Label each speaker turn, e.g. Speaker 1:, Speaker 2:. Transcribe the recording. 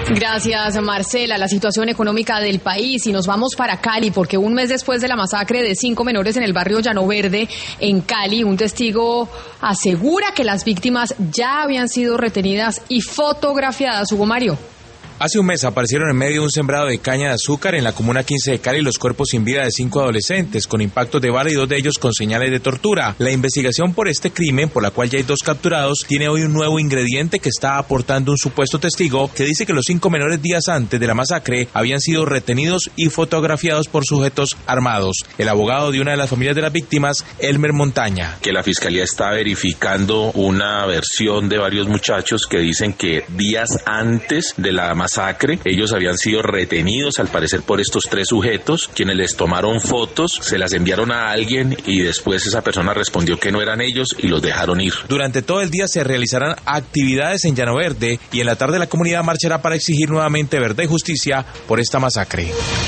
Speaker 1: Gracias, Marcela. La situación económica del país, y nos vamos para Cali, porque un mes después de la masacre de 5 menores en el barrio Llano Verde, en Cali, un testigo asegura que las víctimas ya habían sido retenidas y fotografiadas. Hugo Mario.
Speaker 2: Hace un mes aparecieron en medio de un sembrado de caña de azúcar en la comuna 15 de Cali los cuerpos sin vida de 5 adolescentes con impactos de bala y 2 de ellos con señales de tortura. La investigación por este crimen, por la cual ya hay 2 capturados, tiene hoy un nuevo ingrediente que está aportando un supuesto testigo que dice que los 5 menores días antes de la masacre habían sido retenidos y fotografiados por sujetos armados. El abogado de una de las familias de las víctimas, Elmer Montaña.
Speaker 3: Que la fiscalía está verificando una versión de varios muchachos que dicen que días antes de la masacre ellos habían sido retenidos al parecer por estos 3 sujetos, quienes les tomaron fotos, se las enviaron a alguien y después esa persona respondió que no eran ellos y los dejaron ir.
Speaker 2: Durante todo el día se realizarán actividades en Llano Verde y en la tarde la comunidad marchará para exigir nuevamente verdad y justicia por esta masacre.